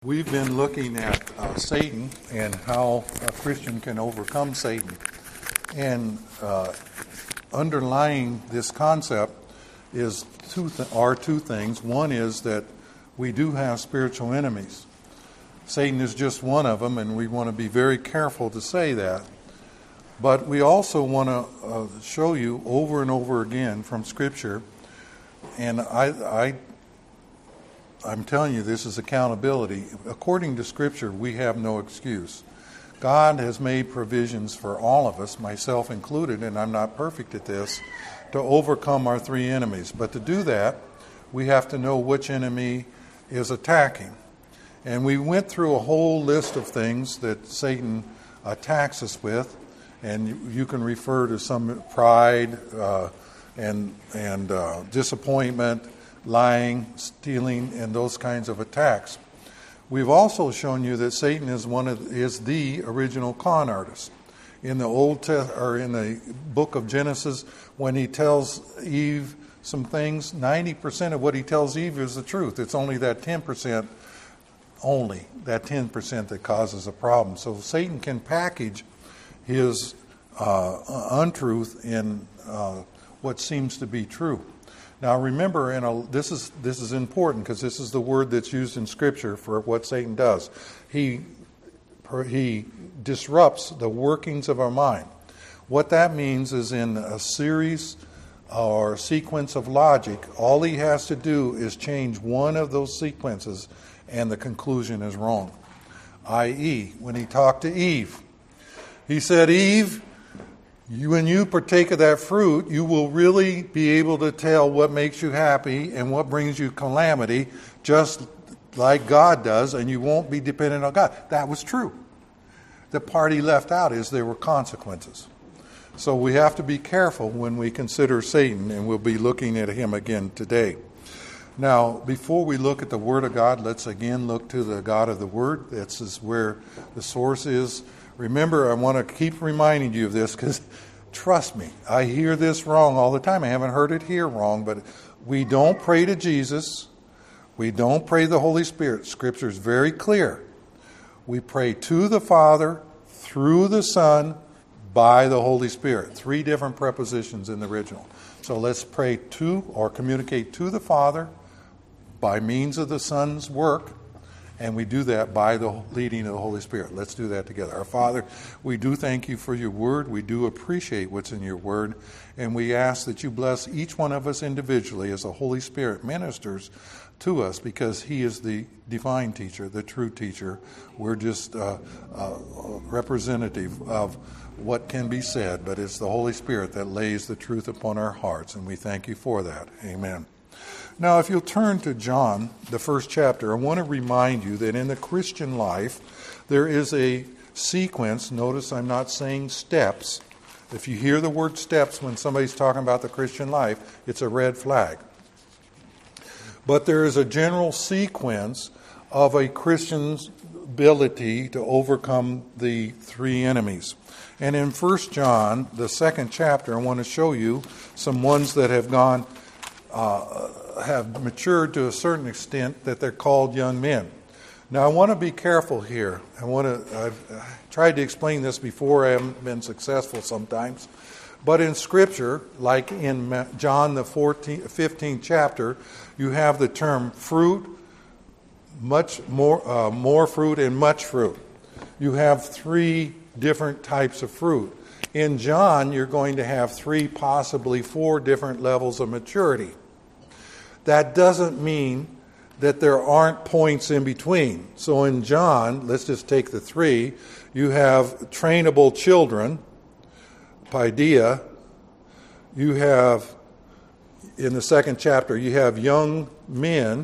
We've been looking at Satan and how a Christian can overcome Satan. And underlying this concept is two things. One is that we do have spiritual enemies. Satan is just one of them, and we want to be very careful to say that. But we also want to show you over and over again from Scripture, and I'm telling you, this is accountability. According to Scripture, we have no excuse. God has made provisions for all of us, myself included, and I'm not perfect at this, to overcome our three enemies. But to do that, we have to know which enemy is attacking. And we went through a whole list of things that Satan attacks us with, and you can refer to some pride and disappointment, lying, stealing, and those kinds of attacks. We've also shown you that Satan is the original con artist. In the in the book of Genesis, when he tells Eve some things, 90% of what he tells Eve is the truth. It's only that 10% that causes a problem. So Satan can package his untruth in what seems to be true. Now remember, this is important because this is the word that's used in Scripture for what Satan does. He disrupts the workings of our mind. What that means is in a series or sequence of logic, all he has to do is change one of those sequences and the conclusion is wrong. I.e., when he talked to Eve, he said, Eve, when you partake of that fruit, you will really be able to tell what makes you happy and what brings you calamity, just like God does, and you won't be dependent on God. That was true. The part he left out is there were consequences. So we have to be careful when we consider Satan, and we'll be looking at him again today. Now, before we look at the Word of God, let's again look to the God of the Word. This is where the source is. Remember, I want to keep reminding you of this because, trust me, I hear this wrong all the time. I haven't heard it here wrong, but we don't pray to Jesus. We don't pray the Holy Spirit. Scripture is very clear. We pray to the Father, through the Son, by the Holy Spirit. 3 different prepositions in the original. So let's pray to or communicate to the Father by means of the Son's work. And we do that by the leading of the Holy Spirit. Let's do that together. Our Father, we do thank you for your word. We do appreciate what's in your word. And we ask that you bless each one of us individually as the Holy Spirit ministers to us, because he is the divine teacher, the true teacher. We're just a representative of what can be said, but it's the Holy Spirit that lays the truth upon our hearts. And we thank you for that. Amen. Now, if you'll turn to John, the 1st chapter, I want to remind you that in the Christian life, there is a sequence. Notice I'm not saying steps. If you hear the word steps when somebody's talking about the Christian life, it's a red flag. But there is a general sequence of a Christian's ability to overcome the 3 enemies. And in 1 John, the 2nd chapter, I want to show you some ones that have have matured to a certain extent that they're called young men. Now, I want to be careful here. I've tried to explain this before. I haven't been successful sometimes. But in Scripture, like in John the 15th chapter, you have the term fruit, much more fruit, and much fruit. You have 3 different types of fruit. In John, you're going to have 3, possibly 4 different levels of maturity. That doesn't mean that there aren't points in between. So in John, let's just take the 3. You have trainable children, paideia. You have, in the 2nd chapter, you have young men.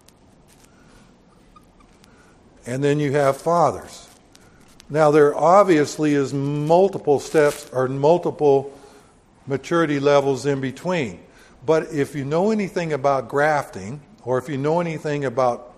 And then you have fathers. Now there obviously is multiple steps or multiple maturity levels in between. But if you know anything about grafting, or if you know anything about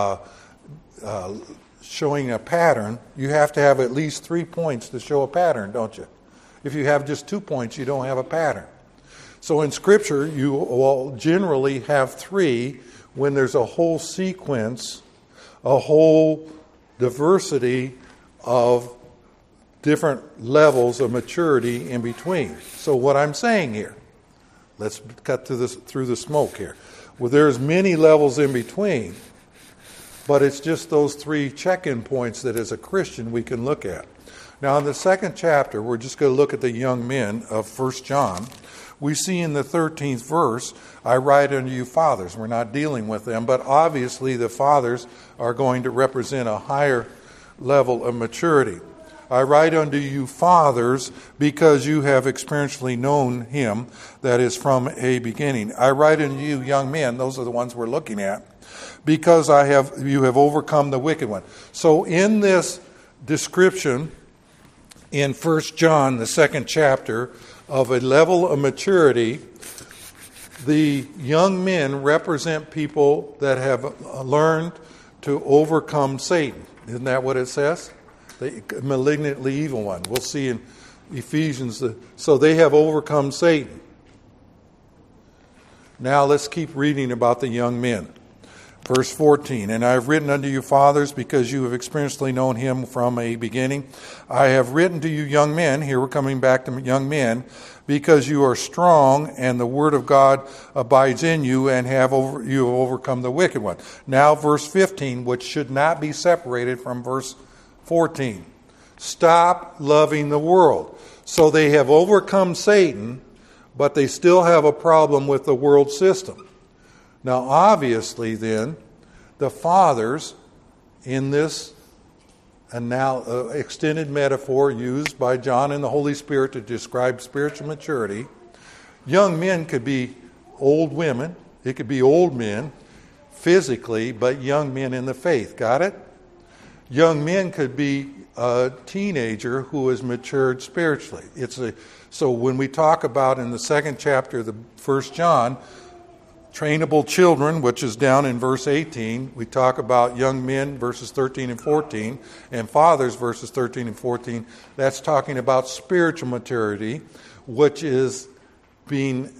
showing a pattern, you have to have at least 3 points to show a pattern, don't you? If you have just 2 points, you don't have a pattern. So in Scripture, you will generally have 3 when there's a whole sequence a whole diversity of different levels of maturity in between. So what I'm saying here, let's cut through the smoke here. Well, there's many levels in between, but it's just those 3 check-in points that as a Christian we can look at. Now in the 2nd chapter, we're just going to look at the young men of 1 John. We see in the 13th verse, I write unto you fathers. We're not dealing with them, but obviously the fathers are going to represent a higher level of maturity. I write unto you fathers because you have experientially known him that is from a beginning. I write unto you young men, those are the ones we're looking at, because you have overcome the wicked one. So in this description in 1 John, the 2nd chapter, of a level of maturity, the young men represent people that have learned to overcome Satan. Isn't that what it says? The malignantly evil one. We'll see in Ephesians. So they have overcome Satan. Now let's keep reading about the young men. Verse 14, and I have written unto you fathers because you have experientially known him from a beginning. I have written to you young men, here we're coming back to young men, because you are strong and the word of God abides in you and you have overcome the wicked one. Now verse 15, which should not be separated from verse 14. Stop loving the world. So they have overcome Satan, but they still have a problem with the world system. Now, obviously, then, the fathers in this extended metaphor used by John and the Holy Spirit to describe spiritual maturity, young men could be old women, it could be old men physically, but young men in the faith. Got it? Young men could be a teenager who has matured spiritually. So when we talk about in the 2nd chapter of the 1 John, trainable children, which is down in verse 18. We talk about young men, verses 13 and 14, and fathers, verses 13 and 14. That's talking about spiritual maturity, which is being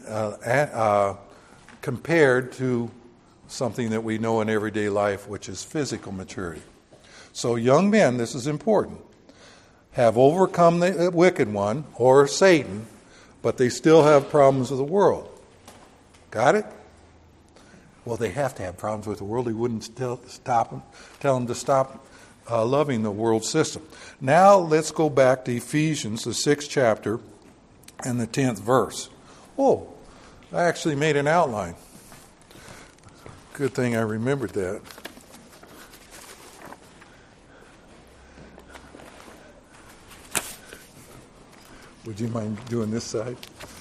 compared to something that we know in everyday life, which is physical maturity. So young men, this is important, have overcome the wicked one, or Satan, but they still have problems with the world. Got it? Well, they have to have problems with the world. He wouldn't tell them to stop loving the world system. Now let's go back to Ephesians, the 6th chapter, and the 10th verse. Oh, I actually made an outline. Good thing I remembered that. Would you mind doing this side?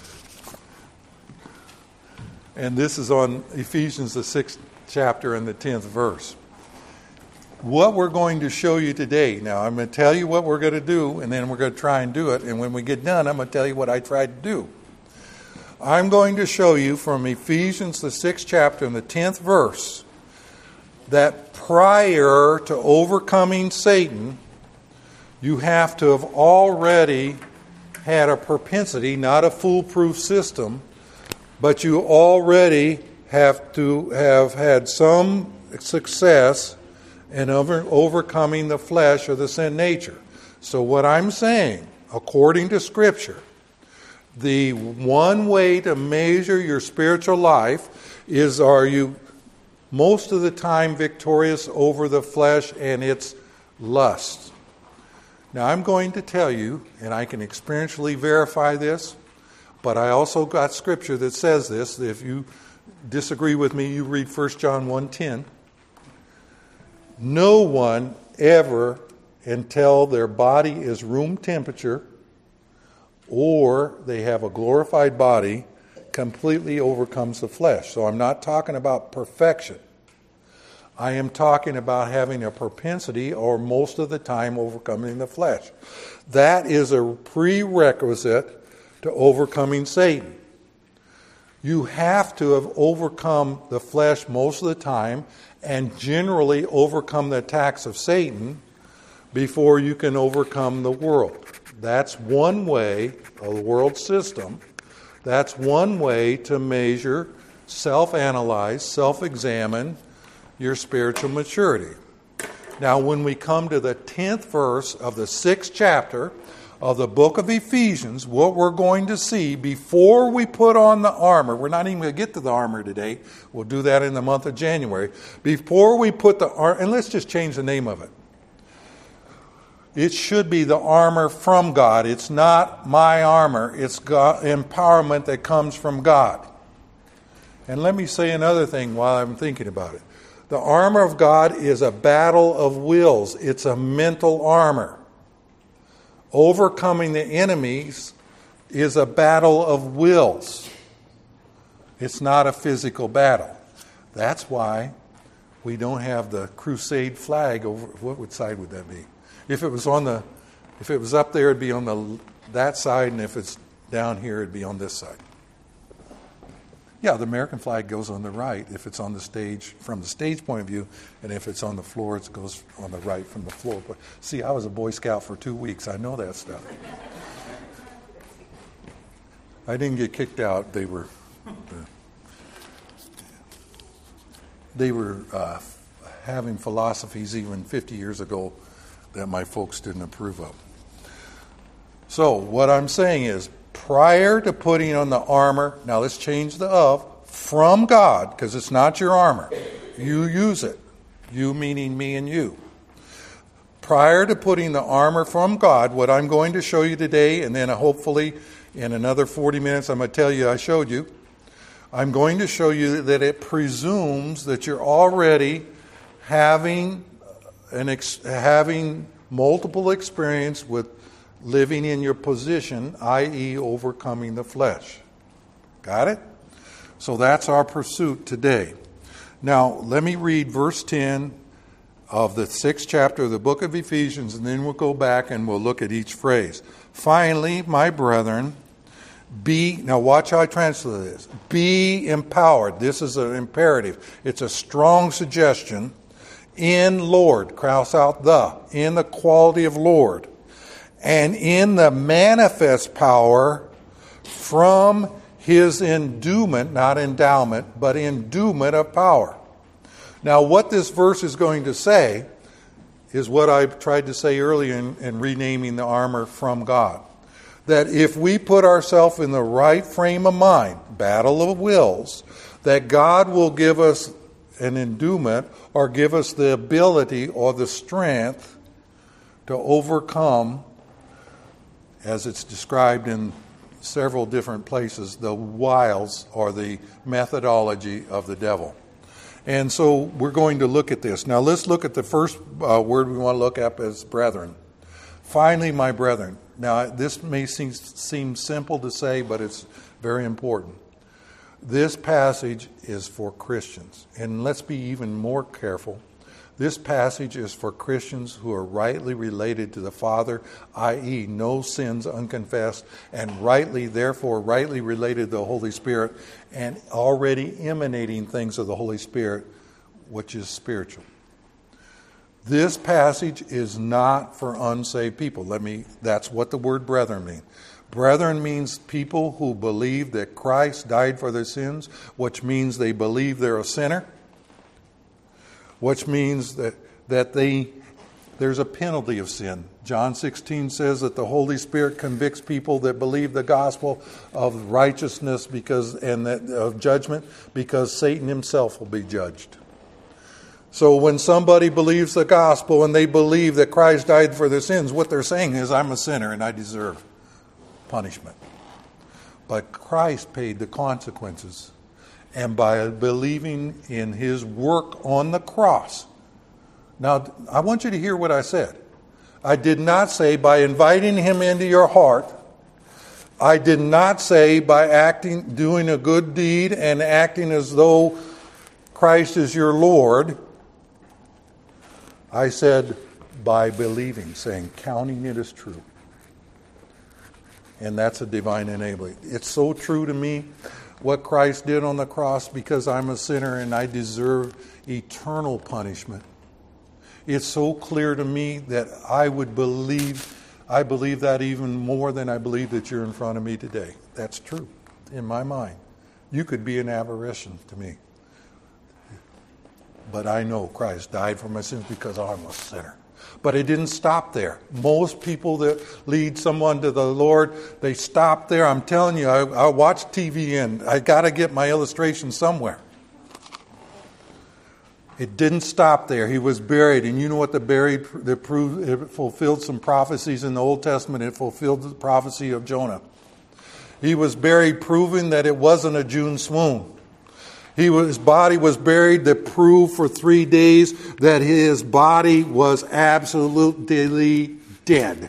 And this is on Ephesians, the 6th chapter and the 10th verse. What we're going to show you today, now I'm going to tell you what we're going to do, and then we're going to try and do it. And when we get done, I'm going to tell you what I tried to do. I'm going to show you from Ephesians, the 6th chapter and the 10th verse, that prior to overcoming Satan, you have to have already had a propensity, not a foolproof system, but you already have to have had some success in overcoming the flesh or the sin nature. So what I'm saying, according to Scripture, the one way to measure your spiritual life is, are you most of the time victorious over the flesh and its lusts? Now I'm going to tell you, and I can experientially verify this, but I also got Scripture that says this. If you disagree with me, you read 1 John 1:10. No one ever, until their body is room temperature or they have a glorified body, completely overcomes the flesh. So I'm not talking about perfection. I am talking about having a propensity, or most of the time overcoming the flesh. That is a prerequisite to overcoming Satan. You have to have overcome the flesh most of the time and generally overcome the attacks of Satan before you can overcome the world. That's one way, the world system, that's one way to measure, self-analyze, self-examine your spiritual maturity. Now, when we come to the 10th verse of the 6th chapter of the book of Ephesians, what we're going to see before we put on the armor, we're not even going to get to the armor today. We'll do that in the month of January. Before we put the armor, and let's just change the name of it. It should be the armor from God. It's not my armor. It's God, empowerment that comes from God. And let me say another thing while I'm thinking about it. The armor of God is a battle of wills. It's a mental armor. Overcoming the enemies is a battle of wills. It's not a physical battle. That's why we don't have the crusade flag over. What side would that be? If it was up there, it'd be on that side, and if it's down here, it'd be on this side. Yeah, the American flag goes on the right if it's on the stage from the stage point of view, and if it's on the floor, it goes on the right from the floor. See, I was a Boy Scout for 2 weeks. I know that stuff. I didn't get kicked out. They were having philosophies even 50 years ago that my folks didn't approve of. So what I'm saying is, prior to putting on the armor, now let's change the of, from God, because it's not your armor. You use it. You meaning me and you. Prior to putting the armor from God, what I'm going to show you today, and then hopefully in another 40 minutes I'm going to tell you I showed you, I'm going to show you that it presumes that you're already having multiple experience with living in your position, i.e. overcoming the flesh. Got it? So that's our pursuit today. Now, let me read verse 10 of the 6th chapter of the book of Ephesians, and then we'll go back and we'll look at each phrase. Finally, my brethren, now watch how I translate this. Be empowered. This is an imperative. It's a strong suggestion. In Lord, cross out in the quality of Lord, and in the manifest power from his endowment, not endowment, but endowment of power. Now, what this verse is going to say is what I tried to say earlier in renaming the armor from God. That if we put ourselves in the right frame of mind, battle of wills, that God will give us an endowment or give us the ability or the strength to overcome, as it's described in several different places, the wiles or the methodology of the devil. And so we're going to look at this. Now let's look at the first word we want to look at as brethren. Finally, my brethren. Now this may seem simple to say, but it's very important. This passage is for Christians. And let's be even more careful. This passage is for Christians who are rightly related to the Father, i.e. no sins unconfessed, and therefore rightly related to the Holy Spirit, and already emanating things of the Holy Spirit, which is spiritual. This passage is not for unsaved people. That's what the word brethren means. Brethren means people who believe that Christ died for their sins, which means they believe they're a sinner, which means that there's a penalty of sin. John 16 says that the Holy Spirit convicts people that believe the gospel of righteousness of judgment, because Satan himself will be judged. So when somebody believes the gospel and they believe that Christ died for their sins, what they're saying is, I'm a sinner and I deserve punishment. But Christ paid the consequences. And by believing in his work on the cross. Now, I want you to hear what I said. I did not say by inviting him into your heart. I did not say by doing a good deed and acting as though Christ is your Lord. I said by believing, counting it as true. And that's a divine enabling. It's so true to me what Christ did on the cross, because I'm a sinner and I deserve eternal punishment. It's so clear to me that I believe that even more than I believe that you're in front of me today. That's true in my mind. You could be an aberration to me. but I know Christ died for my sins because I'm a sinner. But it didn't stop there. Most people that lead someone to the Lord, they stop there. I'm telling you, I watch TV and I got to get my illustration somewhere. It didn't stop there. He was buried. And you know what that proved? It fulfilled some prophecies in the Old Testament. It fulfilled the prophecy of Jonah. He was buried, proving that it wasn't a June swoon. His body was buried that proved for 3 days that his body was absolutely dead.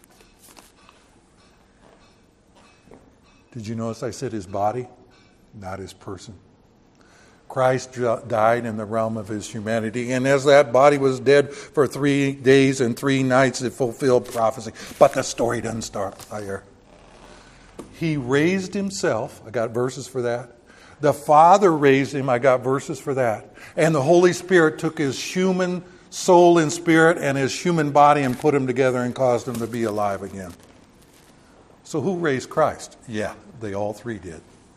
Did you notice I said his body, not his person? Christ died in the realm of his humanity, and as that body was dead for 3 days and 3 nights, it fulfilled prophecy. But the story doesn't start there. He raised himself. I got verses for that. The Father raised him. I got verses for that. And the Holy Spirit took his human soul and spirit and his human body and put them together and caused him to be alive again. So who raised Christ? Yeah, they all three did.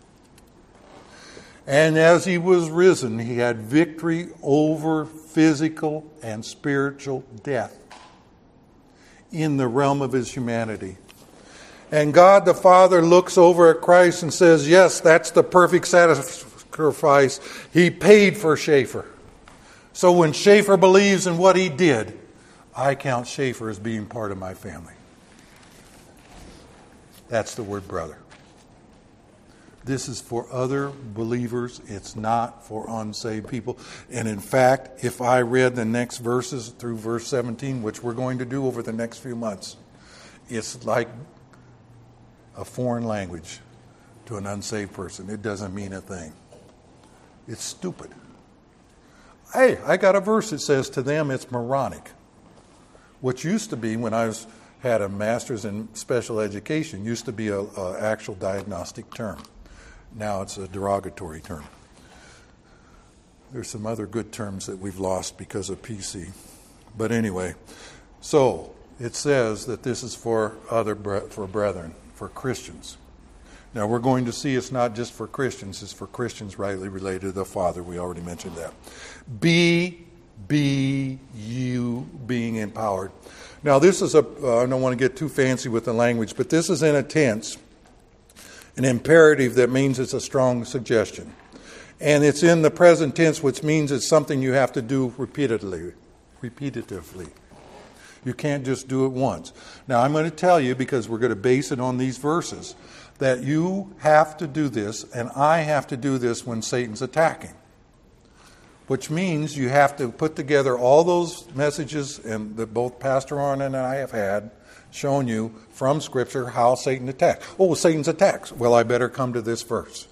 And as he was risen, he had victory over physical and spiritual death in the realm of his humanity. And God the Father looks over at Christ and says, yes, that's the perfect sacrifice. He paid for Schaefer. So when Schaefer believes in what he did, I count Schaefer as being part of my family. That's the word brother. This is for other believers. It's not for unsaved people. And in fact, if I read the next verses through verse 17, which we're going to do over the next few months, it's like a foreign language to an unsaved person. It doesn't mean a thing. It's stupid. Hey, I got a verse that says to them it's moronic. Which used to be, when I had a master's in special education, used to be an actual diagnostic term. Now it's a derogatory term. There's some other good terms that we've lost because of PC. But anyway, so it says that this is for brethren, for Christians. Now we're going to see it's not just for Christians, it's for Christians rightly related to the Father. We already mentioned that. You being empowered. Now this is I don't want to get too fancy with the language, but this is in a tense, an imperative that means it's a strong suggestion. And it's in the present tense, which means it's something you have to do repetitively. You can't just do it once. Now I'm going to tell you, because we're going to base it on these verses, that you have to do this, and I have to do this when Satan's attacking. Which means you have to put together all those messages and that both Pastor Arn and I have had, shown you from Scripture how Satan attacks. Oh, Satan's attacks. Well, I better come to this verse.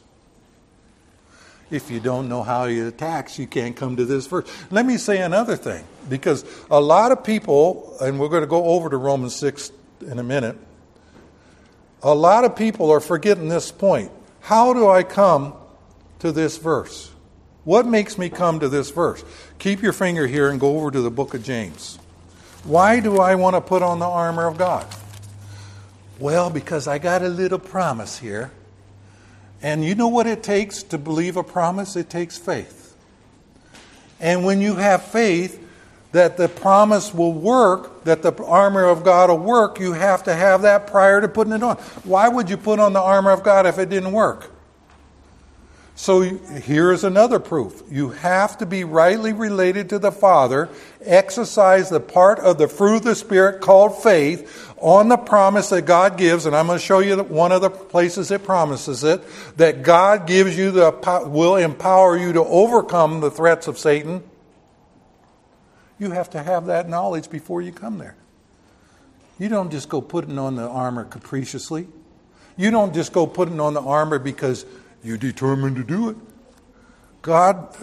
If you don't know how he attacks, you can't come to this verse. Let me say another thing, because a lot of people, and we're going to go over to Romans 6 in a minute, a lot of people are forgetting this point. How do I come to this verse? What makes me come to this verse? Keep your finger here and go over to the book of James. Why do I want to put on the armor of God? Well, because I got a little promise here. And you know what it takes to believe a promise? It takes faith. And when you have faith that the promise will work, that the armor of God will work, you have to have that prior to putting it on. Why would you put on the armor of God if it didn't work? So here is another proof. You have to be rightly related to the Father, exercise the part of the fruit of the Spirit called faith on the promise that God gives, and I'm going to show you one of the places it promises it, that God gives you will empower you to overcome the threats of Satan. You have to have that knowledge before you come there. You don't just go putting on the armor capriciously. You don't just go putting on the armor because you're determined to do it. God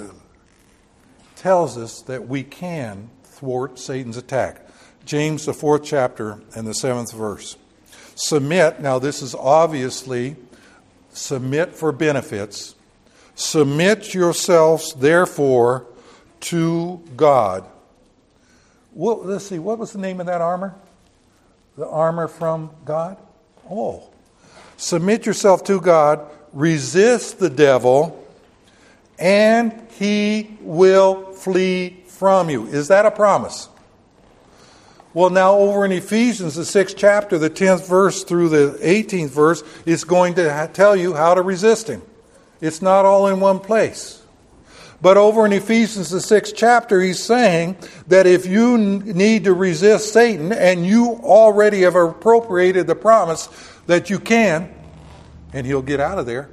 tells us that we can thwart Satan's attack. James, the 4th chapter and the 7th verse. Submit, now this is obviously submit for benefits. Submit yourselves, therefore, to God. Well, let's see, what was the name of that armor? The armor from God? Oh. Submit yourself to God. Resist the devil, and he will flee from you. Is that a promise? Well, now over in Ephesians, the 6th chapter, the 10th verse through the 18th verse, is going to tell you how to resist him. It's not all in one place. But over in Ephesians, the 6th chapter, he's saying that if you need to resist Satan, and you already have appropriated the promise that you can, and he'll get out of there,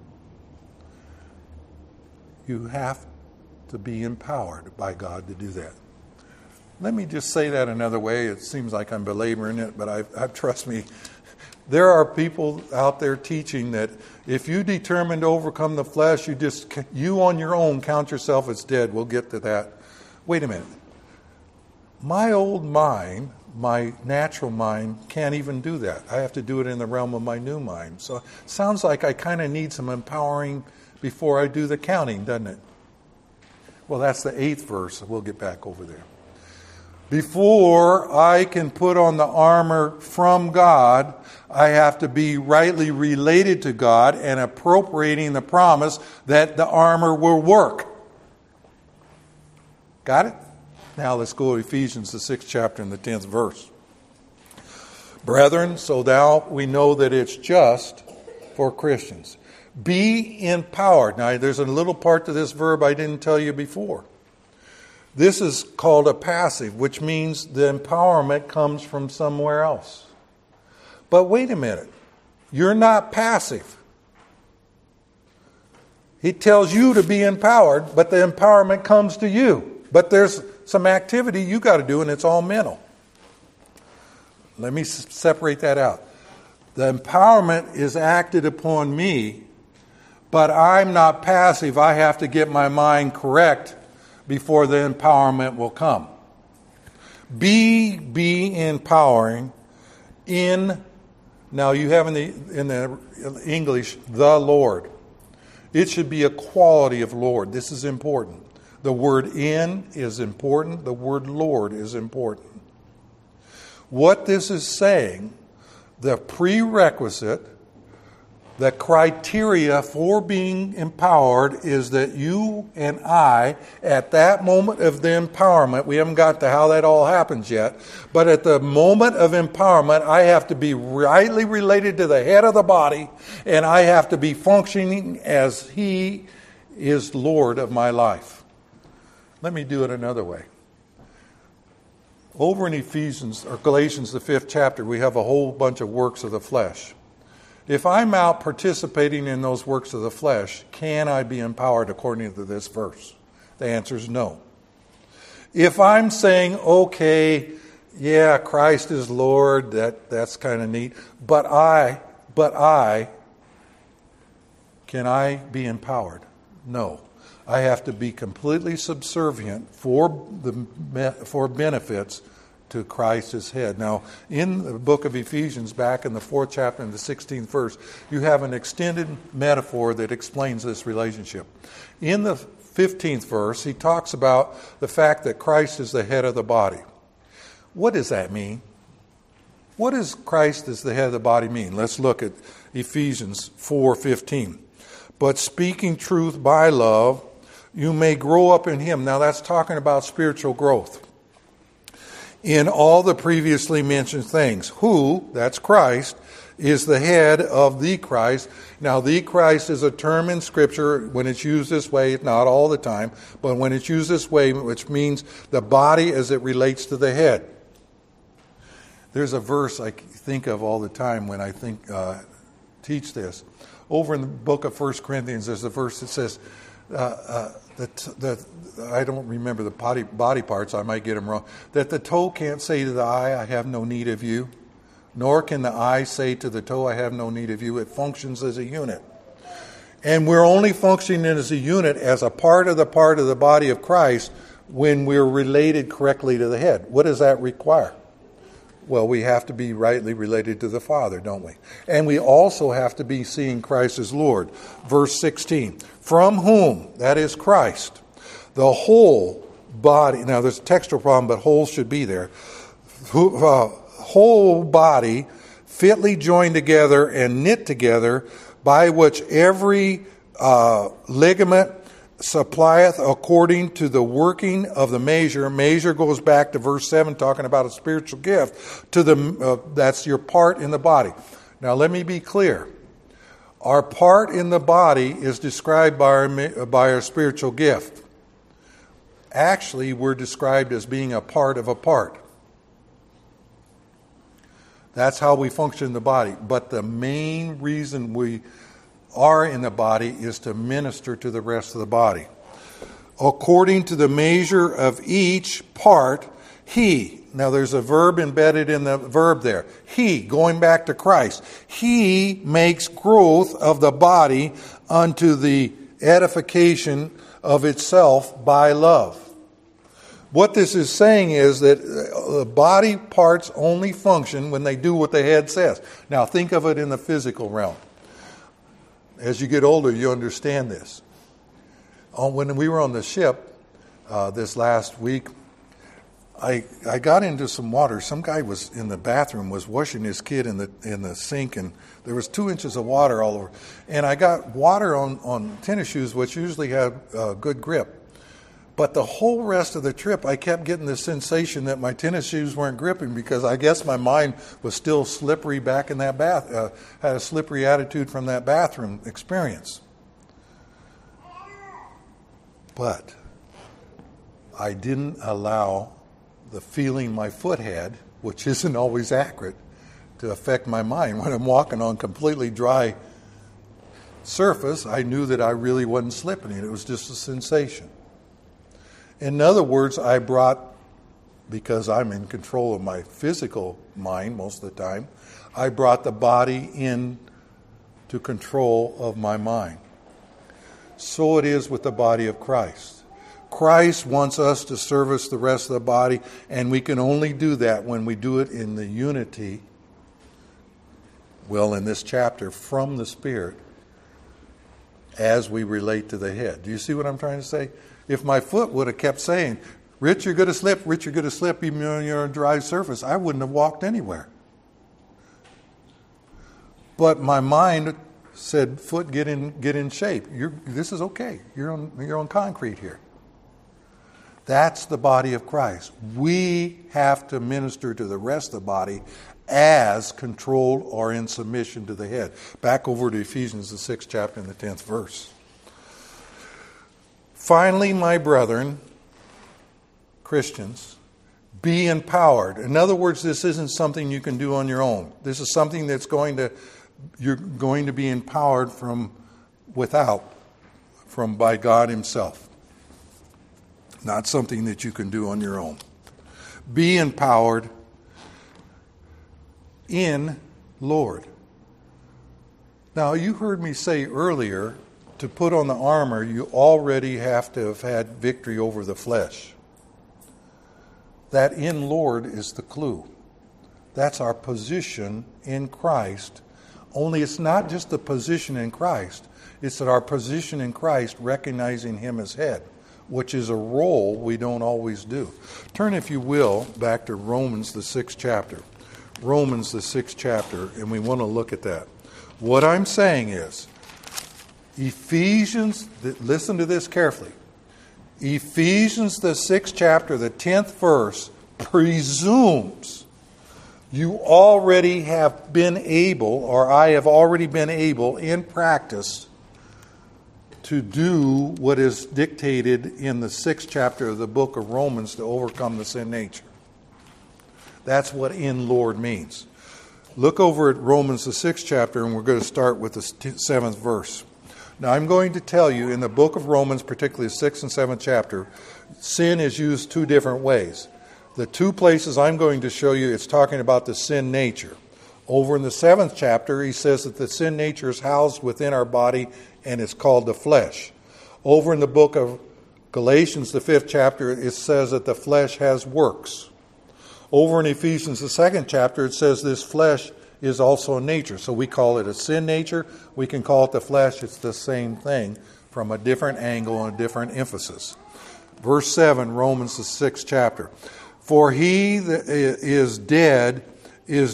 you have to be empowered by God to do that. Let me just say that another way. It seems like I'm belaboring it, but I trust me, there are people out there teaching that if you determine to overcome the flesh, you on your own count yourself as dead. We'll get to that. Wait a minute. My old mind, my natural mind, can't even do that. I have to do it in the realm of my new mind. So it sounds like I kind of need some empowering before I do the counting, doesn't it? Well, that's the 8th verse. We'll get back over there. Before I can put on the armor from God, I have to be rightly related to God and appropriating the promise that the armor will work. Got it? Now let's go to Ephesians, the 6th chapter and the 10th verse. Brethren, so now we know that it's just for Christians. Be empowered. Now there's a little part to this verb I didn't tell you before. This is called a passive, which means the empowerment comes from somewhere else. But wait a minute. You're not passive. He tells you to be empowered, but the empowerment comes to you. But there's some activity you got to do, and it's all mental. Let me separate that out. The empowerment is acted upon me, but I'm not passive. I have to get my mind correct before the empowerment will come. Be empowering in, now you have in the English, the Lord. It should be a quality of Lord. This is important. The word in is important. The word Lord is important. What this is saying, the prerequisite, the criteria for being empowered is that you and I, at that moment of the empowerment, we haven't got to how that all happens yet, but at the moment of empowerment, I have to be rightly related to the head of the body, and I have to be functioning as He is Lord of my life. Let me do it another way. Over in Ephesians, or Galatians, the 5th chapter, we have a whole bunch of works of the flesh. If I'm out participating in those works of the flesh, can I be empowered according to this verse? The answer is no. If I'm saying, okay, yeah, Christ is Lord, that's kind of neat, but I, can I be empowered? No. I have to be completely subservient for benefits to Christ as head. Now, in the book of Ephesians, back in the 4th chapter and the 16th verse, you have an extended metaphor that explains this relationship. In the 15th verse, he talks about the fact that Christ is the head of the body. What does that mean? What does Christ as the head of the body mean? Let's look at Ephesians 4:15. But speaking truth by love, you may grow up in Him. Now that's talking about spiritual growth. In all the previously mentioned things, who, that's Christ, is the head of the Christ. Now, the Christ is a term in Scripture when it's used this way, not all the time, but when it's used this way, which means the body as it relates to the head. There's a verse I think of all the time when I teach this. Over in the book of 1 Corinthians, there's a verse that says, I don't remember the body parts, I might get them wrong, that the toe can't say to the eye, I have no need of you, nor can the eye say to the toe, I have no need of you. It functions as a unit. And we're only functioning as a unit as a part of the body of Christ when we're related correctly to the head. What does that require? Well, we have to be rightly related to the Father, don't we? And we also have to be seeing Christ as Lord. Verse 16, from whom, that is Christ, the whole body, now there's a textual problem, but whole should be there, whole body fitly joined together and knit together, by which every ligament supplieth according to the working of the measure. Measure goes back to verse 7, talking about a spiritual gift. That's your part in the body. Now let me be clear. Our part in the body is described by our spiritual gift. Actually, we're described as being a part of a part. That's how we function in the body. But the main reason we are in the body is to minister to the rest of the body. According to the measure of each part, he. Now there's a verb embedded in the verb there. He, going back to Christ. He makes growth of the body unto the edification of itself by love. What this is saying is that body parts only function when they do what the head says. Now think of it in the physical realm. As you get older, you understand this. When we were on the ship this last week, I got into some water. Some guy was in the bathroom, was washing his kid in the sink, and there was 2 inches of water all over. And I got water on tennis shoes, which usually have good grip. But the whole rest of the trip, I kept getting the sensation that my tennis shoes weren't gripping, because I guess my mind was still slippery back in that bath, had a slippery attitude from that bathroom experience. But I didn't allow the feeling my foot had, which isn't always accurate, to affect my mind. When I'm walking on completely dry surface, I knew that I really wasn't slipping. It was just a sensation. In other words, I brought, because I'm in control of my physical mind most of the time, I brought the body in to control of my mind. So it is with the body of Christ. Christ wants us to service the rest of the body, and we can only do that when we do it in the unity, well, in this chapter, from the Spirit, as we relate to the head. Do you see what I'm trying to say? If my foot would have kept saying, Rich, you're going to slip, Rich, you're going to slip, even when you're on a dry surface, I wouldn't have walked anywhere. But my mind said, foot, get in shape. This is okay. You're on concrete here. That's the body of Christ. We have to minister to the rest of the body as controlled or in submission to the head. Back over to Ephesians, the 6th chapter and the 10th verse. Finally, my brethren, Christians, be empowered. In other words, this isn't something you can do on your own. This is something that's you're going to be empowered from without, by God Himself. Not something that you can do on your own. Be empowered in Lord. Now, you heard me say earlier, to put on the armor, you already have to have had victory over the flesh. That in Lord is the clue. That's our position in Christ. Only it's not just the position in Christ. It's that our position in Christ, recognizing Him as head, which is a role we don't always do. Turn, if you will, back to Romans, the 6th chapter. Romans, the 6th chapter, and we want to look at that. What I'm saying is, Ephesians, listen to this carefully. Ephesians, the 6th chapter, the 10th verse, presumes you already have been able, or I have already been able in practice, to do what is dictated in the 6th chapter of the book of Romans to overcome the sin nature. That's what in Lord means. Look over at Romans, the 6th chapter, and we're going to start with the 7th verse. Now, I'm going to tell you, in the book of Romans, particularly the 6th and 7th chapter, sin is used 2 different ways. The 2 places I'm going to show you, it's talking about the sin nature. Over in the 7th chapter, he says that the sin nature is housed within our body, and it's called the flesh. Over in the book of Galatians, the 5th chapter, it says that the flesh has works. Over in Ephesians, the 2nd chapter, it says this flesh is also a nature. So we call it a sin nature. We can call it the flesh. It's the same thing from a different angle and a different emphasis. Verse 7, Romans, the 6th chapter. For he that is dead is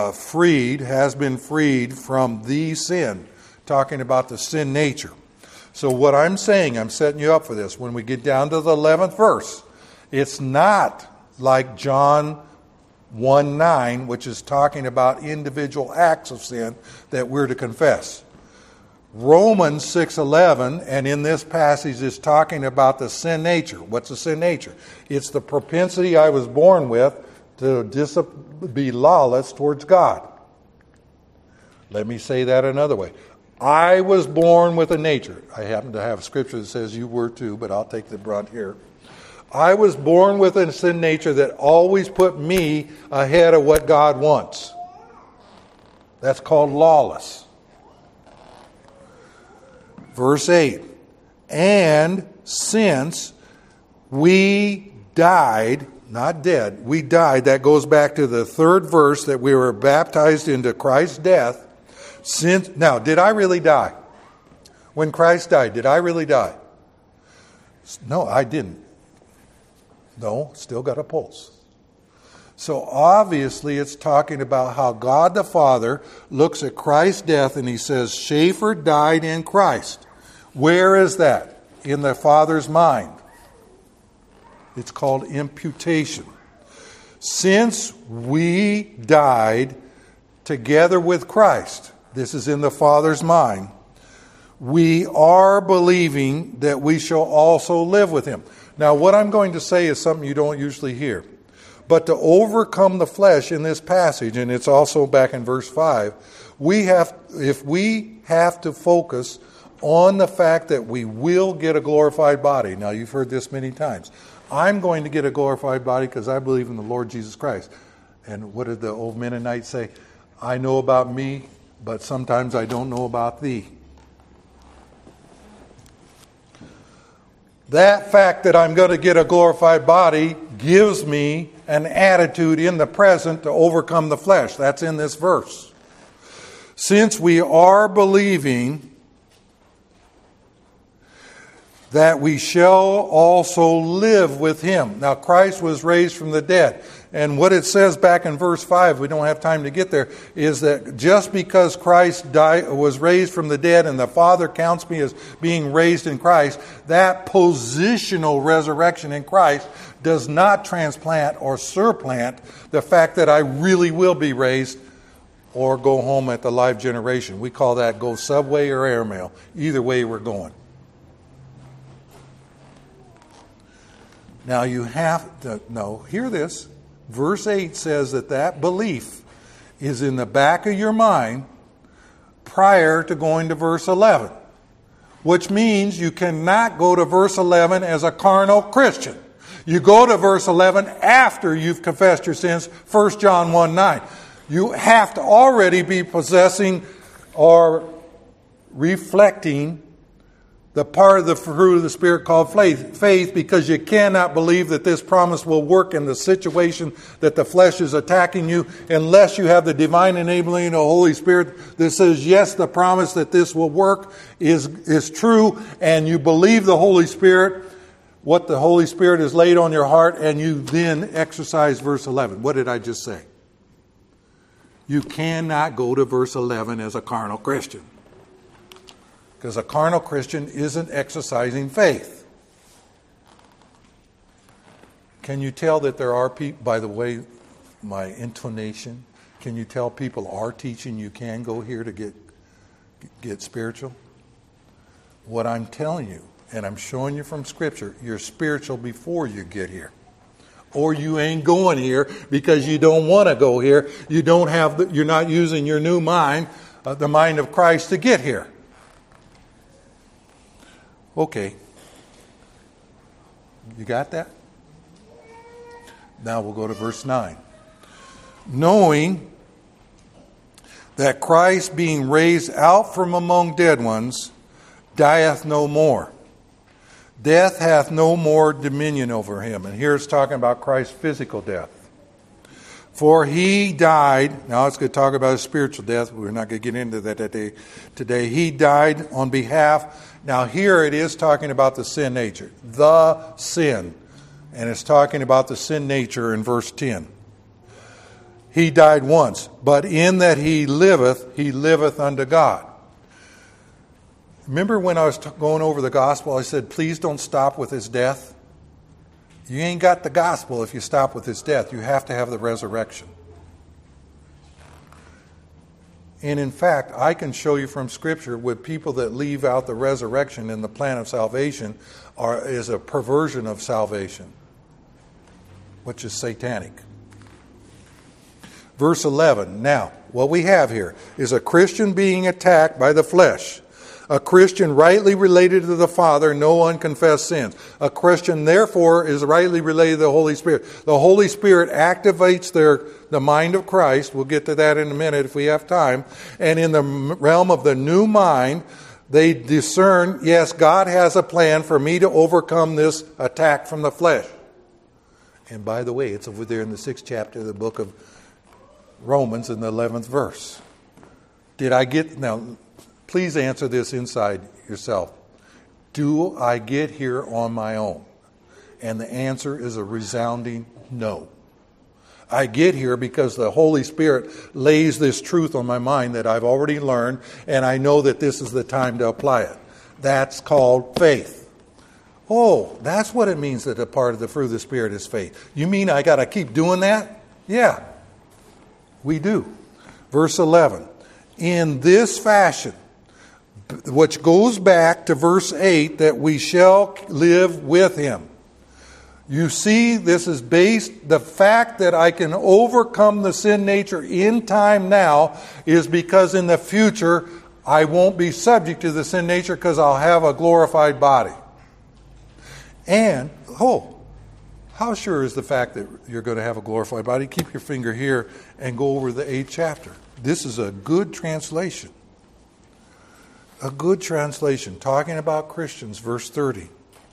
freed, has been freed from the sin. Talking about the sin nature. So what I'm saying, I'm setting you up for this. When we get down to the 11th verse, it's not like John 1:9, which is talking about individual acts of sin that we're to confess. Romans 6:11, and in this passage is talking about the sin nature. What's the sin nature? It's the propensity I was born with to be lawless towards God. Let me say that another way. I was born with a nature. I happen to have scripture that says you were too, but I'll take the brunt here. I was born with a sin nature that always put me ahead of what God wants. That's called lawless. Verse 8, and since we died, not dead, we died, that goes back to the third verse, that we were baptized into Christ's death. Now, did I really die? When Christ died, did I really die? No, I didn't. No, still got a pulse. So obviously it's talking about how God the Father looks at Christ's death and he says, Schaefer died in Christ. Where is that? In the Father's mind. It's called imputation. Since we died together with Christ, this is in the Father's mind, we are believing that we shall also live with him. Now, what I'm going to say is something you don't usually hear. But to overcome the flesh in this passage, and it's also back in verse 5, if we have to focus on the fact that we will get a glorified body. Now, you've heard this many times. I'm going to get a glorified body because I believe in the Lord Jesus Christ. And what did the old Mennonite say? I know about me, but sometimes I don't know about thee. That fact that I'm going to get a glorified body gives me an attitude in the present to overcome the flesh. That's in this verse. Since we are believing that we shall also live with him. Now, Christ was raised from the dead. And what it says back in verse 5, we don't have time to get there, is that just because Christ was raised from the dead and the Father counts me as being raised in Christ, that positional resurrection in Christ does not transplant or supplant the fact that I really will be raised or go home at the live generation. We call that go subway or airmail. Either way we're going. Now you have to know, hear this. Verse 8 says that belief is in the back of your mind prior to going to verse 11. Which means you cannot go to verse 11 as a carnal Christian. You go to verse 11 after you've confessed your sins, 1 John 1:9. You have to already be possessing or reflecting the part of the fruit of the Spirit called faith, because you cannot believe that this promise will work in the situation that the flesh is attacking you unless you have the divine enabling of the Holy Spirit that says, yes, the promise that this will work is true, and you believe the Holy Spirit, what the Holy Spirit has laid on your heart, and you then exercise verse 11. What did I just say? You cannot go to verse 11 as a carnal Christian. Because a carnal Christian isn't exercising faith. Can you tell that there are people, by the way, my intonation, can you tell people are teaching you can go here to get spiritual? What I'm telling you, and I'm showing you from Scripture, you're spiritual before you get here. Or you ain't going here because you don't want to go here. You're not using your new mind, the mind of Christ, to get here. Okay. You got that? Now we'll go to verse 9. Knowing that Christ, being raised out from among dead ones, dieth no more. Death hath no more dominion over him. And here it's talking about Christ's physical death. For he died, now it's going to talk about his spiritual death. We're not going to get into that today. He died on behalf. Now here it is talking about the sin nature. The sin. And it's talking about the sin nature in verse 10. He died once, but in that he liveth unto God. Remember when I was going over the gospel, I said, please don't stop with his death? You ain't got the gospel if you stop with his death. You have to have the resurrection. And in fact, I can show you from Scripture with people that leave out the resurrection in the plan of salvation is a perversion of salvation, which is satanic. Verse 11. Now, what we have here is a Christian being attacked by the flesh. A Christian rightly related to the Father, no unconfessed sins. A Christian, therefore, is rightly related to the Holy Spirit. The Holy Spirit activates the mind of Christ. We'll get to that in a minute if we have time. And in the realm of the new mind, they discern, yes, God has a plan for me to overcome this attack from the flesh. And by the way, it's over there in the 6th chapter of the book of Romans in the 11th verse. Now, please answer this inside yourself. Do I get here on my own? And the answer is a resounding no. I get here because the Holy Spirit lays this truth on my mind that I've already learned, and I know that this is the time to apply it. That's called faith. Oh, that's what it means that a part of the fruit of the Spirit is faith. You mean I got to keep doing that? Yeah, we do. Verse 11. In this fashion, which goes back to verse 8, that we shall live with him. You see, this is based, the fact that I can overcome the sin nature in time now is because in the future I won't be subject to the sin nature because I'll have a glorified body. And, how sure is the fact that you're going to have a glorified body? Keep your finger here and go over the 8th chapter. This is a good translation. A good translation, talking about Christians, verse 30.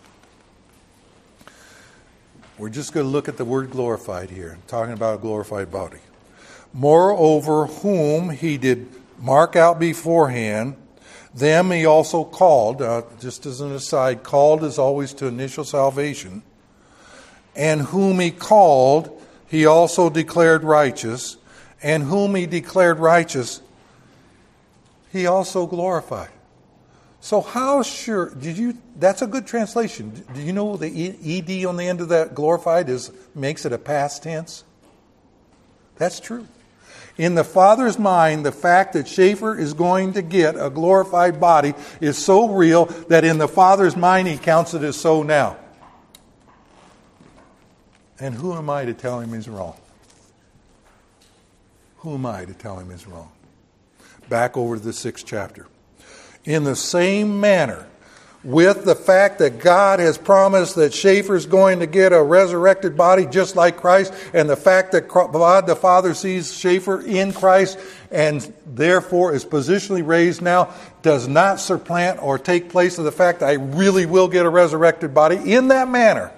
We're just going to look at the word glorified here, talking about a glorified body. Moreover, whom he did mark out beforehand, them he also called. Just as an aside, called is always to initial salvation. And whom he called, he also declared righteous. And whom he declared righteous, he also glorified. So how sure, that's a good translation. Do you know the ED on the end of that glorified makes it a past tense? That's true. In the Father's mind, the fact that Schaefer is going to get a glorified body is so real that in the Father's mind he counts it as so now. And who am I to tell him he's wrong? Who am I to tell him he's wrong? Back over to the 6th chapter. In the same manner, with the fact that God has promised that Schaefer's going to get a resurrected body just like Christ, and the fact that God the Father sees Schaefer in Christ and therefore is positionally raised now, does not supplant or take place of the fact that I really will get a resurrected body. In that manner,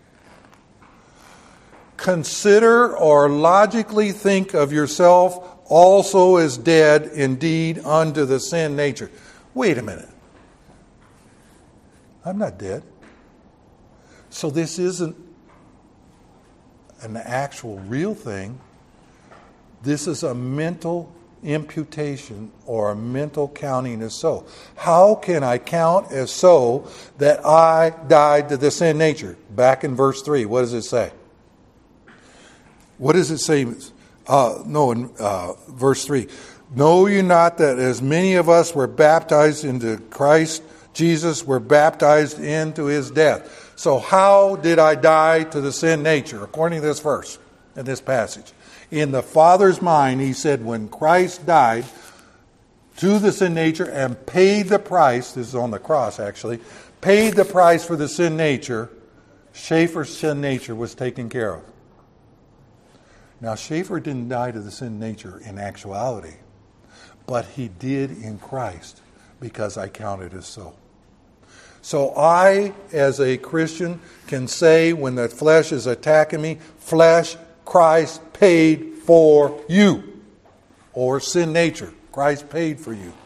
consider or logically think of yourself also as dead indeed unto the sin nature. Wait a minute. I'm not dead. So this isn't an actual real thing. This is a mental imputation or a mental counting as so. How can I count as so that I died to the sin nature? Back in verse 3, what does it say? What does it say? In verse 3. Know you not that as many of us were baptized into Christ Jesus, were baptized into his death? So how did I die to the sin nature? According to this verse and this passage. In the Father's mind, he said, when Christ died to the sin nature and paid the price, this is on the cross actually, paid the price for the sin nature, Schaefer's sin nature was taken care of. Now, Schaefer didn't die to the sin nature in actuality, but he did in Christ because I counted as so. So I, as a Christian, can say when the flesh is attacking me, flesh, Christ paid for you. Or sin nature, Christ paid for you.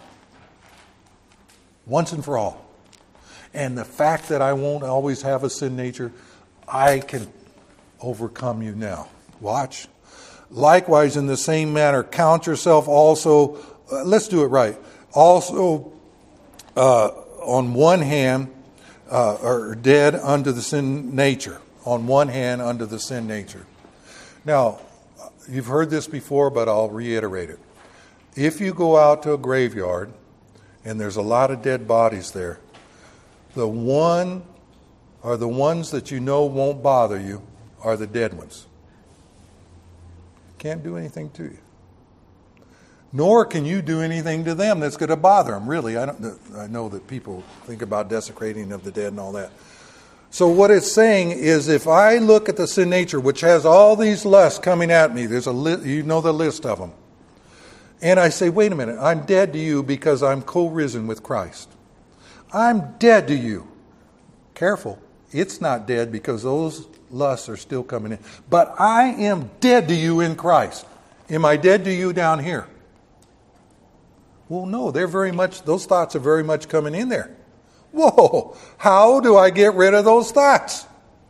Once and for all. And the fact that I won't always have a sin nature, I can overcome you now. Watch. Likewise, in the same manner, count yourself also, let's do it right, also on one hand, are dead under the sin nature. On one hand, under the sin nature. Now, you've heard this before, but I'll reiterate it. If you go out to a graveyard and there's a lot of dead bodies there, the ones that you know won't bother you are the dead ones. Can't do anything to you. Nor can you do anything to them that's going to bother them, really. I know that people think about desecrating of the dead and all that. So what it's saying is if I look at the sin nature, which has all these lusts coming at me, there's you know the list of them. And I say, wait a minute, I'm dead to you because I'm co-risen with Christ. I'm dead to you. Careful, it's not dead because those lusts are still coming in. But I am dead to you in Christ. Am I dead to you down here? Well, no, those thoughts are very much coming in there. Whoa, how do I get rid of those thoughts?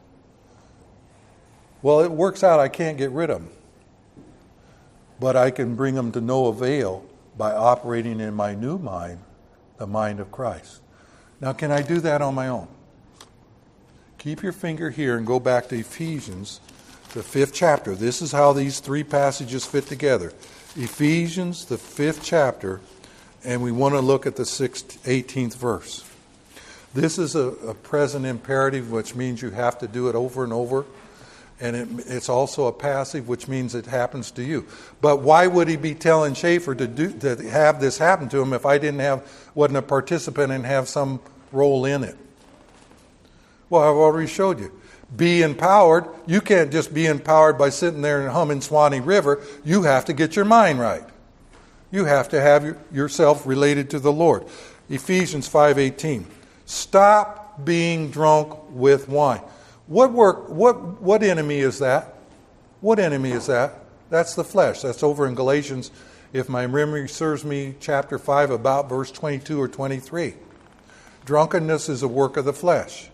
Well, it works out I can't get rid of them. But I can bring them to no avail by operating in my new mind, the mind of Christ. Now, can I do that on my own? Keep your finger here and go back to Ephesians, the 5th chapter. This is how these three passages fit together. Ephesians, the 5th chapter, and we want to look at the 18th verse. This is a present imperative, which means you have to do it over and over. And it's also a passive, which means it happens to you. But why would he be telling Schaefer to have this happen to him if I wasn't a participant and have some role in it? Well, I've already showed you. Be empowered. You can't just be empowered by sitting there and humming Swanee River. You have to get your mind right. You have to have yourself related to the Lord. Ephesians 5:18. Stop being drunk with wine. What enemy is that? What enemy is that? That's the flesh. That's over in Galatians, if my memory serves me, chapter 5, about verse 22 or 23. Drunkenness is a work of the flesh.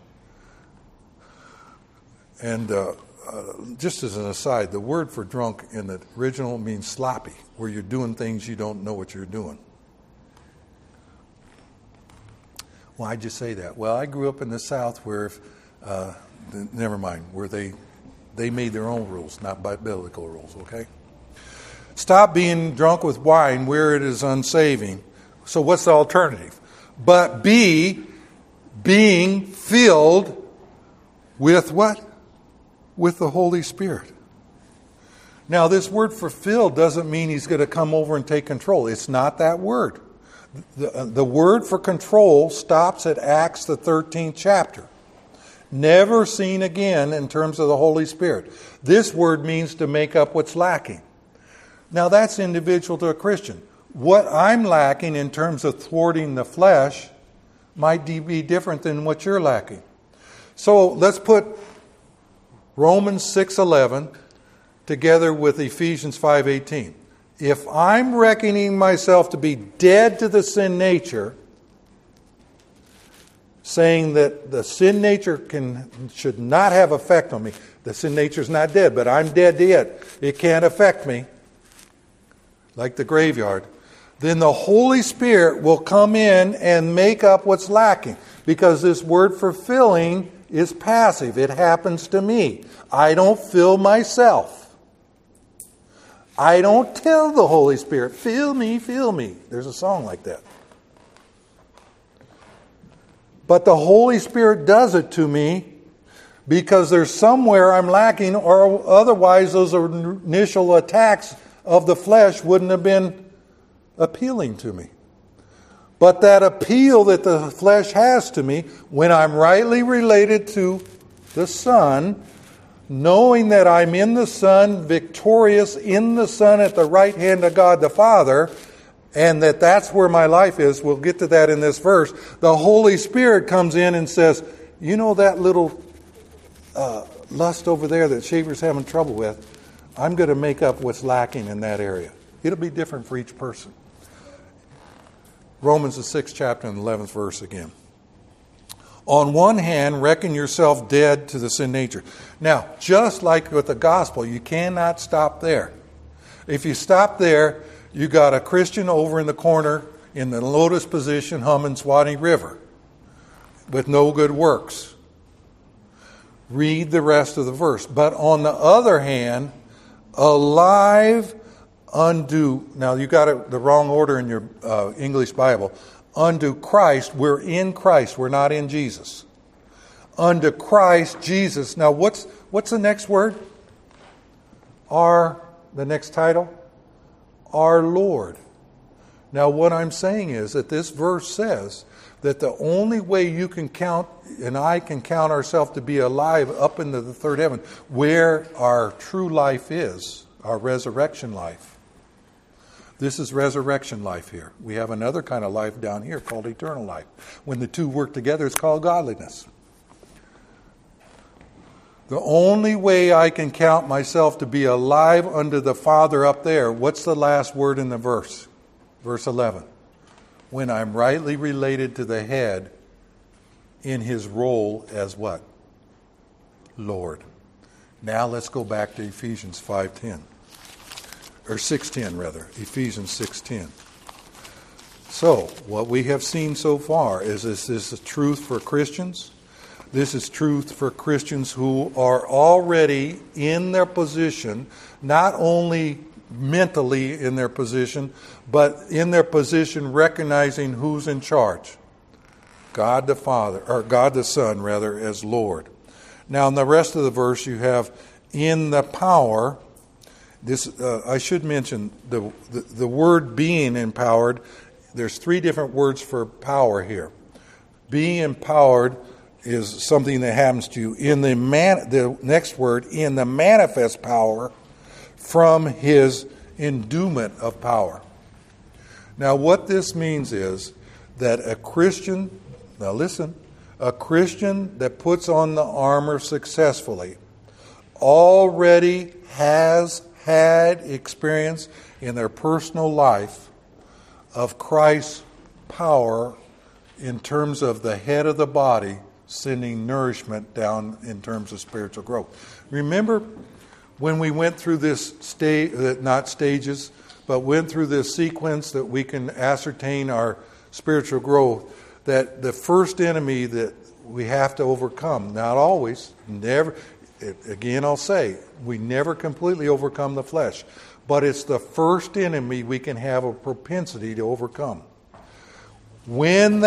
And just as an aside, the word for drunk in the original means sloppy, where you're doing things you don't know what you're doing. Why'd you say that? Well, I grew up in the South where, where they made their own rules, not biblical rules, okay? Stop being drunk with wine where it is unsaving. So what's the alternative? But being filled with what? With the Holy Spirit. Now, this word for filled doesn't mean he's going to come over and take control. It's not that word. The word for control stops at Acts, the 13th chapter. Never seen again in terms of the Holy Spirit. This word means to make up what's lacking. Now, that's individual to a Christian. What I'm lacking in terms of thwarting the flesh might be different than what you're lacking. So let's put Romans 6:11 together with Ephesians 5:18. If I'm reckoning myself to be dead to the sin nature, saying that the sin nature should not have effect on me. The sin nature's not dead, but I'm dead to it. It can't affect me, like the graveyard. Then the Holy Spirit will come in and make up what's lacking. Because this word for filling is passive. It happens to me. I don't fill myself. I don't tell the Holy Spirit, fill me, fill me. There's a song like that. But the Holy Spirit does it to me because there's somewhere I'm lacking, or otherwise those initial attacks of the flesh wouldn't have been appealing to me. But that appeal that the flesh has to me, when I'm rightly related to the Son, knowing that I'm in the Son, victorious in the Son at the right hand of God the Father, and that's where my life is, we'll get to that in this verse, the Holy Spirit comes in and says, you know that little lust over there that Schaefer's having trouble with, I'm going to make up what's lacking in that area. It'll be different for each person. Romans the 6th chapter and 11th verse again. On one hand, reckon yourself dead to the sin nature. Now, just like with the gospel, you cannot stop there. If you stop there, you got a Christian over in the corner in the lotus position humming Swanee River. with no good works. Read the rest of the verse. But on the other hand, alive unto, now you got it the wrong order in your English Bible. Unto Christ, we're in Christ, we're not in Jesus. Unto Christ Jesus. Now what's the next word? The next title? Our Lord. Now what I'm saying is that this verse says that the only way you can count, and I can count ourselves to be alive up into the third heaven, where our true life is, our resurrection life. This is resurrection life here. We have another kind of life down here called eternal life. When the two work together, it's called godliness. The only way I can count myself to be alive unto the Father up there, what's the last word in the verse? Verse 11. When I'm rightly related to the head in his role as what? Lord. Now let's go back to Ephesians 5:10. Or 6:10 rather. Ephesians 6:10. So, what we have seen so far is this is truth for Christians. This is truth for Christians who are already in their position, not only mentally in their position, but in their position recognizing who's in charge. God the Father, or God the Son, rather, as Lord. Now, in the rest of the verse, you have in the power. This I should mention the word being empowered. There's three different words for power here. Being empowered is something that happens to you. In the next word, in the manifest power from his endowment of power. Now, what this means is that a Christian, now listen, a Christian that puts on the armor successfully already has had experience in their personal life of Christ's power in terms of the head of the body sending nourishment down in terms of spiritual growth. Remember when we went through this not stages, but went through this sequence that we can ascertain our spiritual growth, that the first enemy that we have to overcome, not always, never, again I'll say, we never completely overcome the flesh, but it's the first enemy we can have a propensity to overcome. When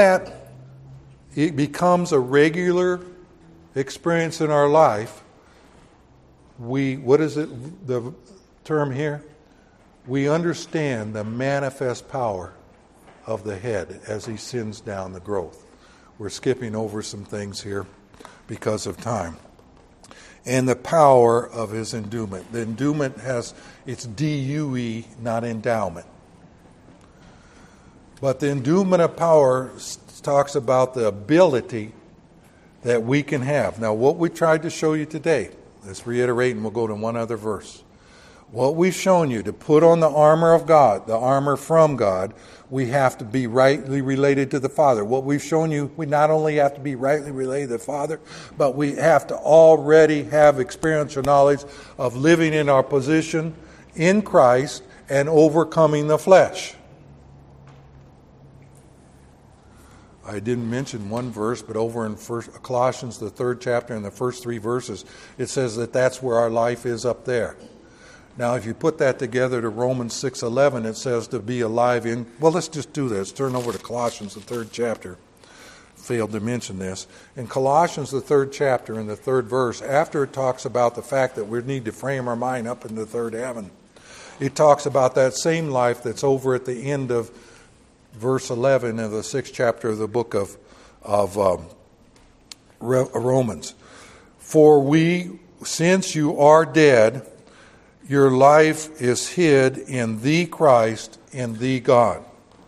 it becomes a regular experience in our life, what is it, the term here? We understand the manifest power of the head as he sends down the growth. We're skipping over some things here because of time. And the power of his endowment. The endowment it's D-U-E, not endowment. But the endowment of power talks about the ability that we can have. Now, what we tried to show you today, let's reiterate and we'll go to one other verse. What we've shown you, to put on the armor of God, the armor from God, we have to be rightly related to the Father. What we've shown you, we not only have to be rightly related to the Father, but we have to already have experiential knowledge of living in our position in Christ and overcoming the flesh. I didn't mention one verse, but over in Colossians, the 3rd chapter, in the first 3 verses, it says that that's where our life is up there. Now, if you put that together to Romans 6:11, it says to be alive in... Well, let's just do this. Turn over to Colossians, the 3rd chapter. Failed to mention this. In Colossians, the 3rd chapter, in the 3rd verse, after it talks about the fact that we need to frame our mind up in the third heaven, it talks about that same life that's over at the end of verse 11 of the 6th chapter of the book of Romans. For we, since you are dead, your life is hid in the Christ, in the God.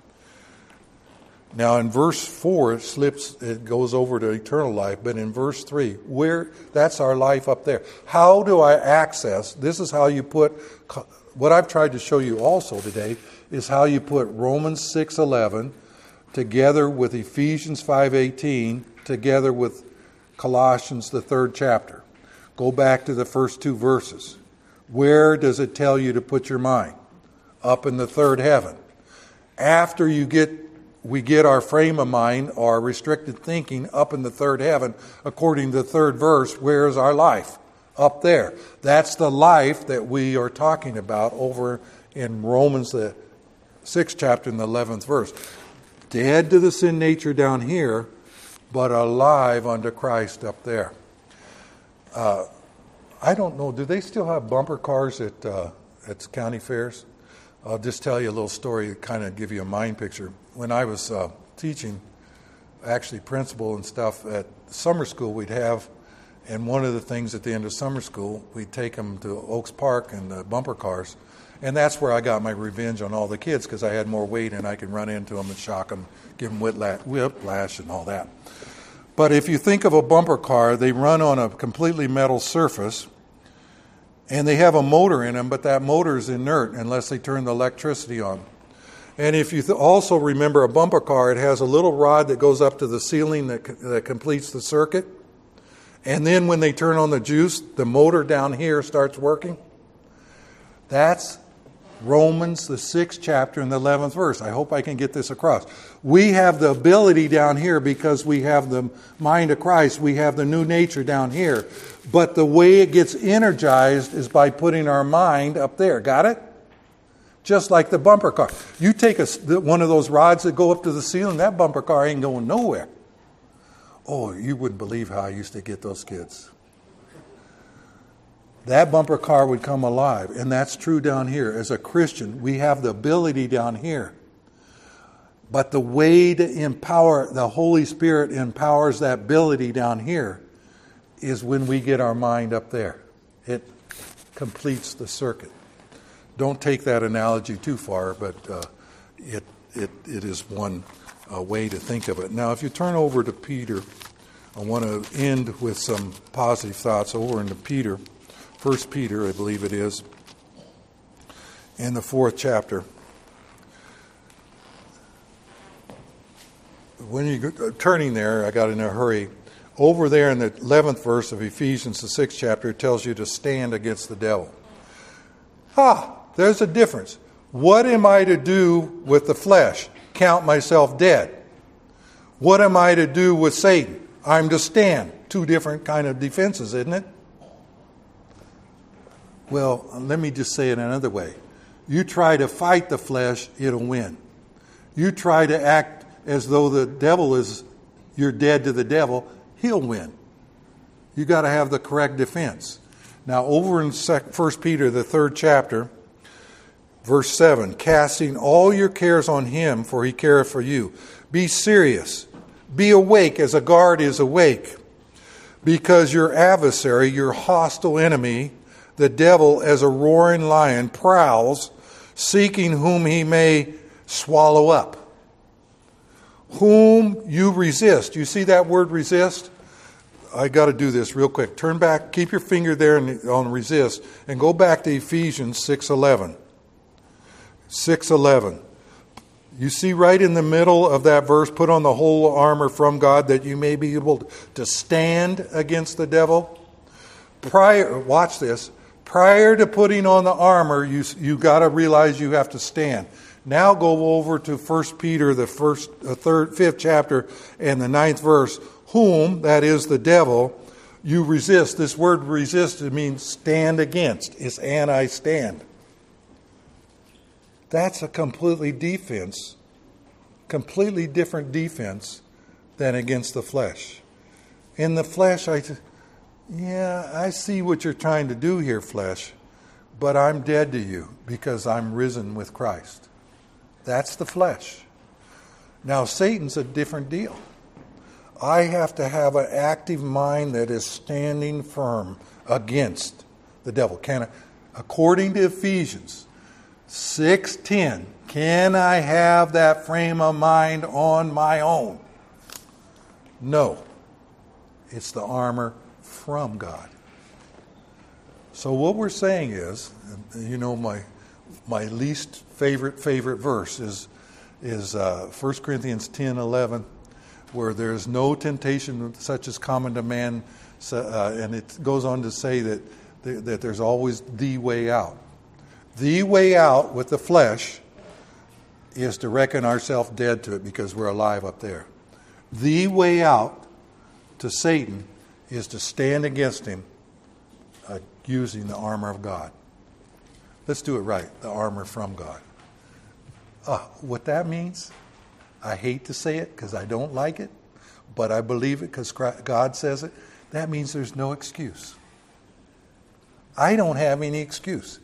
Now in verse 4 it goes over to eternal life, but in verse 3, that's our life up there. How do I access? This is how you put, what I've tried to show you also today is how you put Romans 6:11 together with Ephesians 5:18 together with Colossians the 3rd chapter. Go back to the first 2 verses. Where does it tell you to put your mind? Up in the third heaven. After you get we get our frame of mind, our restricted thinking up in the third heaven. According to the third verse, where is our life? Up there. That's the life that we are talking about over in Romans, the 6th chapter and the 11th verse. Dead to the sin nature down here, but alive unto Christ up there. I don't know, do they still have bumper cars at county fairs? I'll just tell you a little story to kind of give you a mind picture. When I was teaching, actually principal and stuff, at summer school we'd have, and one of the things at the end of summer school, we'd take them to Oaks Park and the bumper cars. And that's where I got my revenge on all the kids, because I had more weight and I could run into them and shock them, give them whiplash and all that. But if you think of a bumper car, they run on a completely metal surface, and they have a motor in them, but that motor is inert unless they turn the electricity on. And if you also remember a bumper car, it has a little rod that goes up to the ceiling that completes the circuit. And then when they turn on the juice, the motor down here starts working. That's Romans, the 6th chapter and the 11th verse. I hope I can get this across. We have the ability down here because we have the mind of Christ. We have the new nature down here. But the way it gets energized is by putting our mind up there. Got it? Just like the bumper car. You take one of those rods that go up to the ceiling, that bumper car ain't going nowhere. Oh, you wouldn't believe how I used to get those kids. That bumper car would come alive. And that's true down here. As a Christian, we have the ability down here. But the way to empower, the Holy Spirit empowers that ability down here, is when we get our mind up there. It completes the circuit. Don't take that analogy too far, but it is one way to think of it. Now, if you turn over to Peter, I want to end with some positive thoughts over into Peter. 1 Peter, I believe it is, in the 4th chapter. When you're turning there, I got in a hurry. Over there in the 11th verse of Ephesians, the 6th chapter, it tells you to stand against the devil. There's a difference. What am I to do with the flesh? Count myself dead. What am I to do with Satan? I'm to stand. Two different kind of defenses, isn't it? Well, let me just say it another way. You try to fight the flesh, it'll win. You try to act as though the devil is, you're dead to the devil, he'll win. You got to have the correct defense. Now, over in 1 Peter, the 3rd chapter, verse 7, casting all your cares on him, for he careth for you. Be serious. Be awake as a guard is awake. Because your adversary, your hostile enemy, the devil, as a roaring lion, prowls, seeking whom he may swallow up. Whom you resist. You see that word resist? I got to do this real quick. Turn back, keep your finger there on resist, and go back to Ephesians 6:11. 6:11. You see right in the middle of that verse, put on the whole armor from God that you may be able to stand against the devil. Watch this. Prior to putting on the armor, you got to realize you have to stand. Now go over to 1 Peter, the 5th chapter, and the 9th verse. Whom, that is the devil, you resist. This word resist, it means stand against. It's anti-stand. That's a completely different defense than against the flesh. In the flesh, I see what you're trying to do here, flesh, but I'm dead to you because I'm risen with Christ. That's the flesh. Now, Satan's a different deal. I have to have an active mind that is standing firm against the devil. According to Ephesians 6:10, can I have that frame of mind on my own? No. It's the armor from God. So what we're saying is, my least favorite verse is 1 Corinthians 10:11, where there's no temptation such as common to man, and it goes on to say that there's always the way out. The way out with the flesh is to reckon ourselves dead to it because we're alive up there. The way out to Satan is to stand against him using the armor of God. Let's do it right, the armor from God. What that means, I hate to say it because I don't like it, but I believe it because God says it. That means there's no excuse. I don't have any excuse.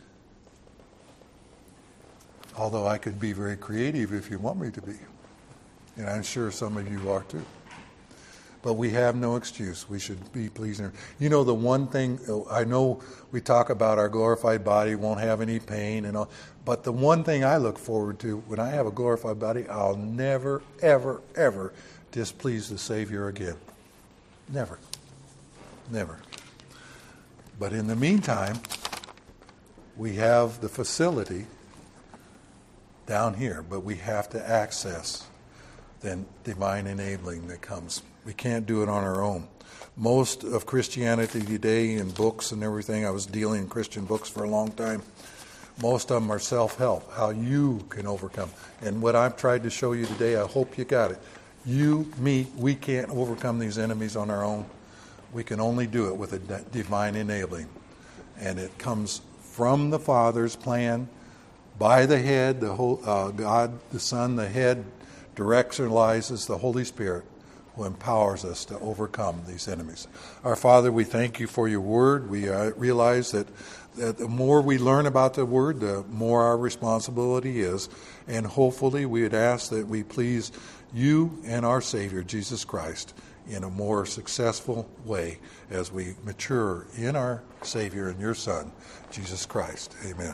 Although I could be very creative if you want me to be. And I'm sure some of you are too. But we have no excuse. We should be pleasing. You know, the one thing, I know we talk about our glorified body won't have any pain and all, but the one thing I look forward to when I have a glorified body, I'll never, ever, ever displease the Savior again. Never. Never. But in the meantime, we have the facility down here, but we have to access the divine enabling that comes. We can't do it on our own. Most of Christianity today in books and everything, I was dealing in Christian books for a long time, most of them are self-help, how you can overcome. And what I've tried to show you today, I hope you got it. You, me, we can't overcome these enemies on our own. We can only do it with a divine enabling. And it comes from the Father's plan, by the head, the whole, God, the Son, the head, directionalizes the Holy Spirit, who empowers us to overcome these enemies. Our Father, we thank you for your word. We realize that the more we learn about the word, the more our responsibility is. And hopefully we would ask that we please you and our Savior, Jesus Christ, in a more successful way as we mature in our Savior and your Son, Jesus Christ. Amen.